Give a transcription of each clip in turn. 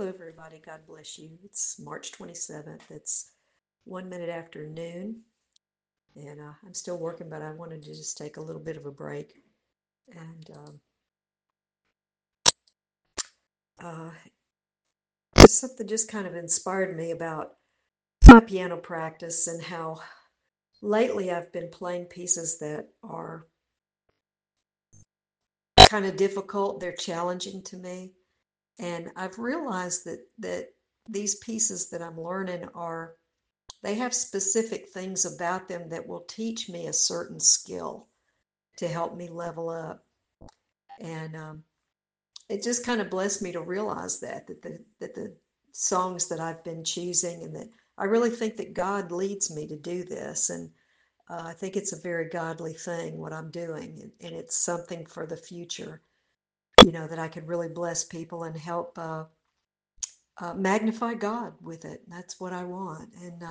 everybody. God bless you. It's March 27th. It's 1 minute after noon, and I'm still working, but I wanted to just take a little bit of a break. And uh, something just kind of inspired me about my piano practice and how lately I've been playing pieces that are kind of difficult. They're challenging to me. And I've realized that these pieces that I'm learning they have specific things about them that will teach me a certain skill to help me level up. And it just kind of blessed me to realize that the songs that I've been choosing, and that I really think that God leads me to do this. And I think it's a very godly thing what I'm doing, and it's something for the future. That I could really bless people and help magnify God with it. That's what I want. And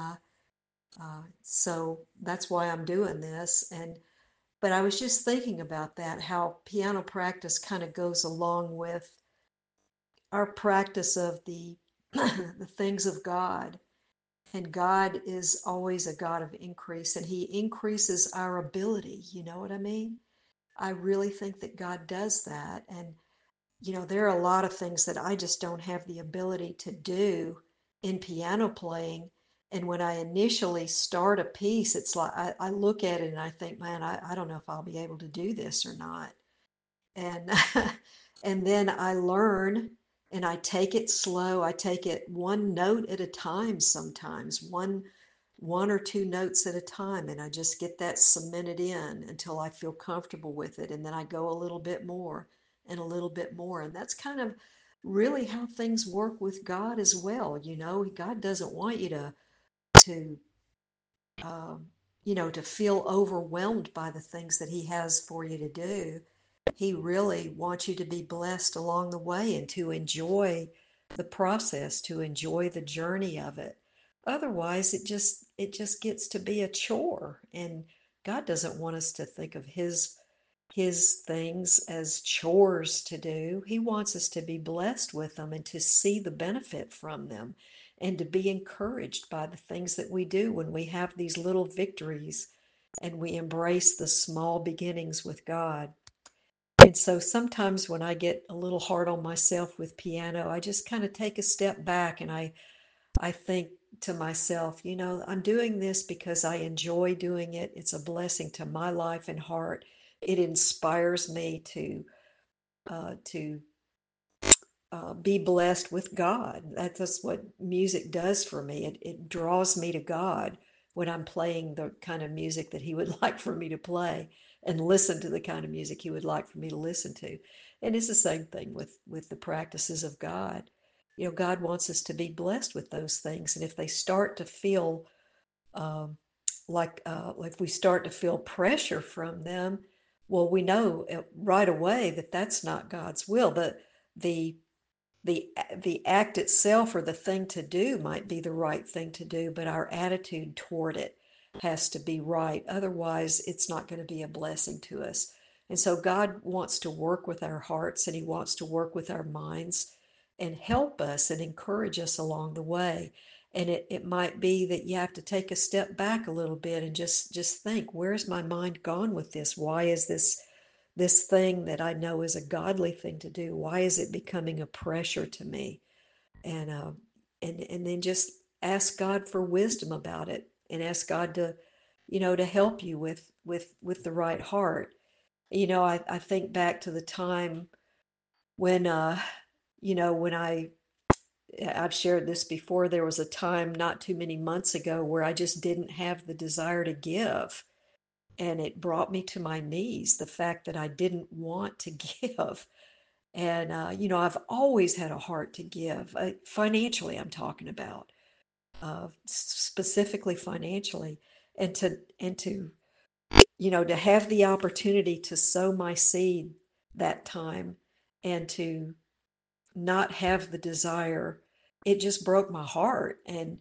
so that's why I'm doing this. But I was just thinking about that, how piano practice kind of goes along with our practice of the the things of God. And God is always a God of increase, and He increases our ability. You know what I mean? I really think that God does that. And there are a lot of things that I just don't have the ability to do in piano playing. And when I initially start a piece, it's like I look at it and I think, man, I don't know if I'll be able to do this or not. And and then I learn and I take it slow. I take it one note at a time sometimes, one or two notes at a time, and I just get that cemented in until I feel comfortable with it. And then I go a little bit more and a little bit more. And that's kind of really how things work with God as well. God doesn't want you to um, to feel overwhelmed by the things that He has for you to do. He really wants you to be blessed along the way and to enjoy the process, to enjoy the journey of it. Otherwise, it just gets to be a chore, and God doesn't want us to think of his things as chores to do. He wants us to be blessed with them and to see the benefit from them and to be encouraged by the things that we do when we have these little victories and we embrace the small beginnings with God. And so sometimes when I get a little hard on myself with piano, I just kind of take a step back and I think to myself, I'm doing this because I enjoy doing it. It's a blessing to my life and heart. It inspires me to be blessed with God. That's what music does for me. It draws me to God when I'm playing the kind of music that He would like for me to play, and listen to the kind of music He would like for me to listen to. And it's the same thing with the practices of God. God wants us to be blessed with those things, and if they start to feel um, if we start to feel pressure from them, well, we know right away that that's not God's will. The the the act itself or the thing to do might be the right thing to do, but our attitude toward it has to be right. Otherwise, it's not going to be a blessing to us. And so God wants to work with our hearts, and He wants to work with our minds and help us and encourage us along the way. And it might be that you have to take a step back a little bit and just think, where's my mind gone with this? Why is this thing that I know is a godly thing to do, why is it becoming a pressure to me? And and then just ask God for wisdom about it, and ask God to help you with the right heart. I think back to the time when when I've shared this before. There was a time not too many months ago where I just didn't have the desire to give, and it brought me to my knees, the fact that I didn't want to give. And I've always had a heart to give, financially. I'm talking about, specifically financially, and to to have the opportunity to sow my seed that time, and to not have the desire. It just broke my heart,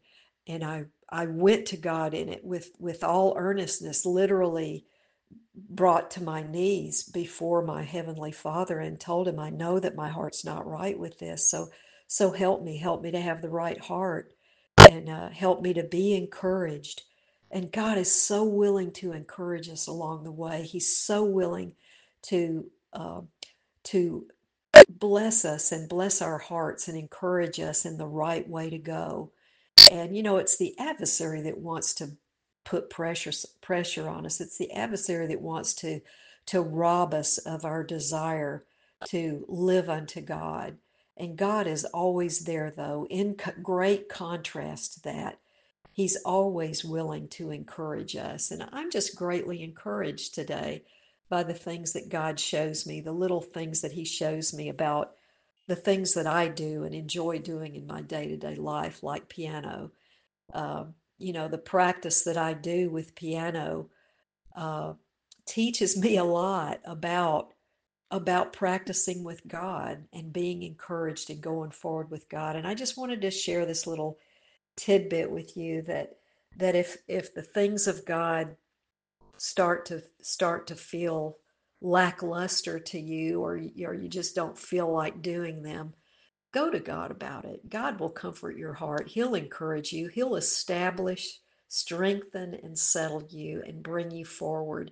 and I went to God in it with all earnestness, literally brought to my knees before my heavenly Father, and told Him, I know that my heart's not right with this. So help me to have the right heart, and help me to be encouraged. And God is so willing to encourage us along the way. He's so willing to uh, to bless us and bless our hearts and encourage us in the right way to go. And it's the adversary that wants to put pressure on us. It's the adversary that wants to rob us of our desire to live unto God. And God is always there, though, in great contrast to that. He's always willing to encourage us. And I'm just greatly encouraged today by the things that God shows me, the little things that He shows me about the things that I do and enjoy doing in my day to day life, like piano. The practice that I do with piano uh, teaches me a lot about practicing with God and being encouraged and going forward with God. And I just wanted to share this little tidbit with you that if the things of God start to feel lackluster to you, or you just don't feel like doing them, go to God about it. God will comfort your heart. He'll encourage you. He'll establish, strengthen, and settle you and bring you forward.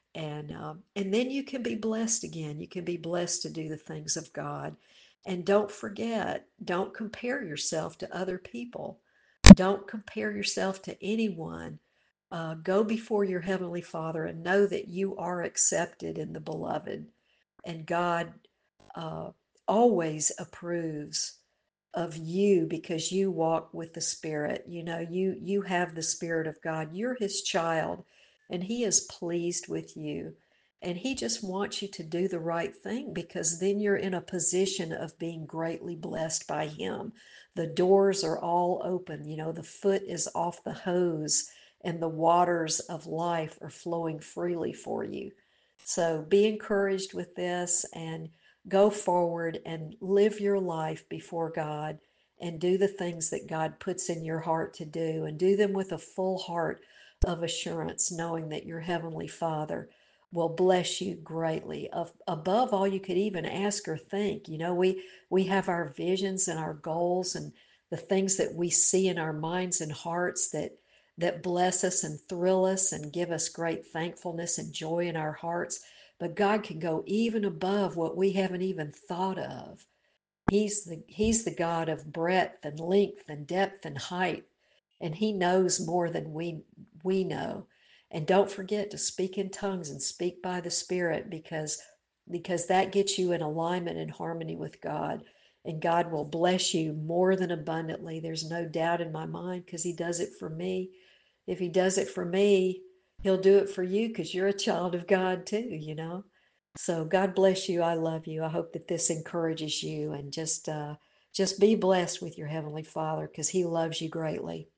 And then you can be blessed again. You can be blessed to do the things of God. And don't forget, don't compare yourself to other people. Don't compare yourself to anyone. Go before your Heavenly Father and know that you are accepted in the Beloved. And God uh, always approves of you because you walk with the Spirit. You have the Spirit of God. You're His child, and He is pleased with you. And He just wants you to do the right thing, because then you're in a position of being greatly blessed by Him. The doors are all open. The foot is off the hose, and the waters of life are flowing freely for you. So be encouraged with this, and go forward and live your life before God, and do the things that God puts in your heart to do, and do them with a full heart of assurance, knowing that your Heavenly Father will bless you greatly, above all you could even ask or think. We have our visions and our goals, and the things that we see in our minds and hearts that bless us and thrill us and give us great thankfulness and joy in our hearts. But God can go even above what we haven't even thought of. He's the God of breadth and length and depth and height, and He knows more than we know. And don't forget to speak in tongues and speak by the Spirit, because that gets you in alignment and harmony with God, and God will bless you more than abundantly. There's no doubt in my mind, because He does it for me. If He does it for me, He'll do it for you, because you're a child of God too. So God bless you. I love you. I hope that this encourages you, and just be blessed with your Heavenly Father, because He loves you greatly.